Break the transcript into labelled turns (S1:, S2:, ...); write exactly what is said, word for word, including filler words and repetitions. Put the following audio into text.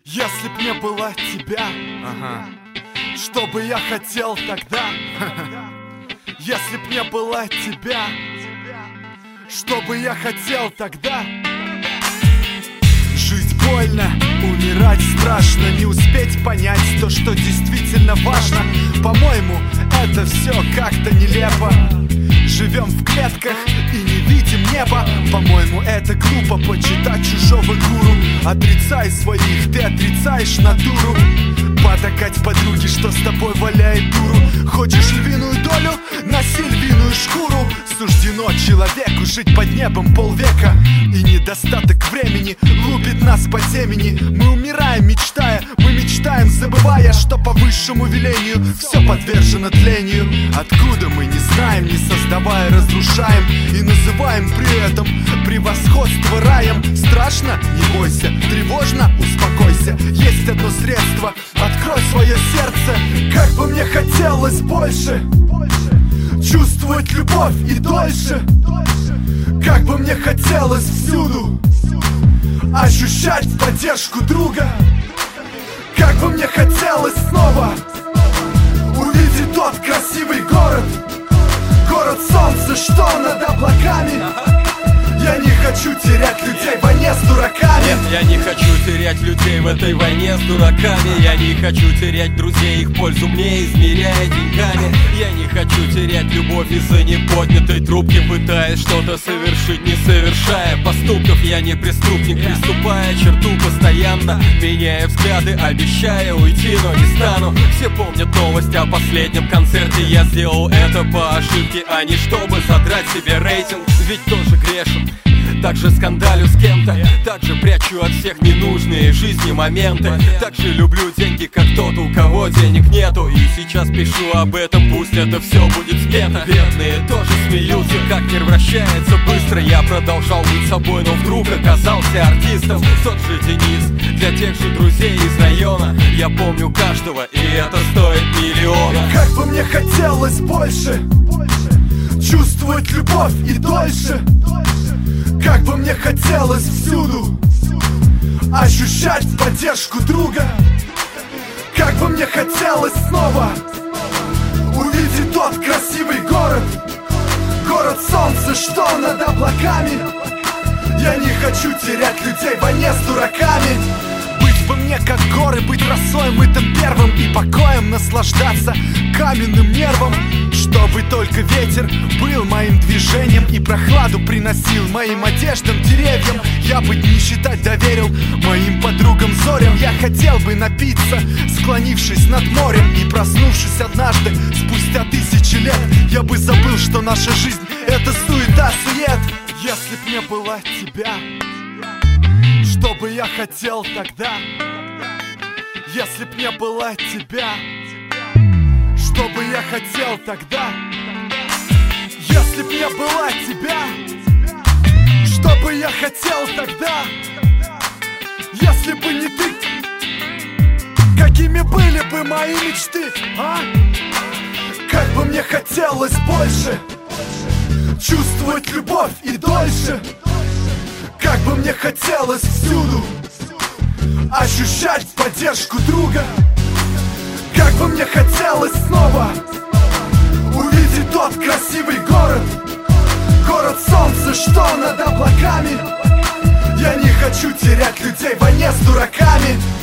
S1: Если б не было тебя, ага, что бы я хотел тогда? Если б не было тебя, что бы я хотел тогда? Жить больно, умирать страшно, не успеть понять то, что действительно важно. По-моему, это все как-то нелепо. Живем в клетках и не видим неба. По-моему, это глупо почитать чужого гуру. Отрицай своих, ты отрицаешь натуру. Потакать подруге, что с тобой валяет дуру. Хочешь львиную долю? Носи львиную шкуру. Суждено человеку жить под небом полвека. И недостаток времени лупит нас по темени. Мы умираем, мечтая, мы мечтаем, забывая, что по высшему велению все подвержено тлению. Откуда мы не знаем, не создавая, разрушаем. И называем при этом превосходство раем. Страшно? Не бойся. Тревожно? Успокойся. Есть одно средство. Открой свое сердце. Как бы мне хотелось больше чувствовать любовь и дольше. Как бы мне хотелось всюду ощущать поддержку друга. Как бы мне хотелось снова увидеть тот красивый город. Город солнца, что над облаками. Я не хочу терять людей в войне с дураками.
S2: Нет, я не хочу терять людей в этой войне с дураками. Я не хочу терять друзей, их пользу мне измеряя деньгами. Я не хочу терять любовь из-за неподнятой трубки, пытаясь что-то совершить, не совершая поступков. Я не преступник, приступая черту постоянно, меняя взгляды, обещая уйти, но не стану. Все помнят новости о последнем концерте. Я сделал это по ошибке, а не чтобы задрать себе рейтинг. Ведь тоже грешен. Также скандалю с кем-то, также прячу от всех ненужные жизни моменты. Также люблю деньги, как тот, у кого денег нету. И сейчас пишу об этом, пусть это все будет спето. Бедные тоже смеются, как мир вращается быстро. Я продолжал быть собой, но вдруг оказался артистом. Тот же Денис, для тех же друзей из района. Я помню каждого, и это стоит миллиона.
S1: Как бы мне хотелось больше чувствовать любовь и дольше. Как бы мне хотелось всюду ощущать поддержку друга. Как бы мне хотелось снова увидеть тот красивый город. Город солнца, что над облаками. Я не хочу терять людей в войне с дураками. Быть бы мне как горы, быть росой мытым первым и покоем наслаждаться каменным нервом. Чтобы только ветер был моим движением и прохладу приносил моим одеждам, деревьям. Я бы не считать доверил моим подругам зорям. Я хотел бы напиться, склонившись над морем. И проснувшись однажды, спустя тысячи лет, я бы забыл, что наша жизнь — это суета-сует. Если б не было тебя, что бы я хотел тогда? Если б не было тебя, что бы я хотел тогда? Если б не было тебя, что бы я хотел тогда? Если бы не ты, какими были бы мои мечты, а? Как бы мне хотелось больше чувствовать любовь и дольше. Как бы мне хотелось всюду ощущать поддержку друга. Как бы мне хотелось снова увидеть тот красивый город. Город солнца, что над облаками. Я не хочу терять людей в войне с дураками.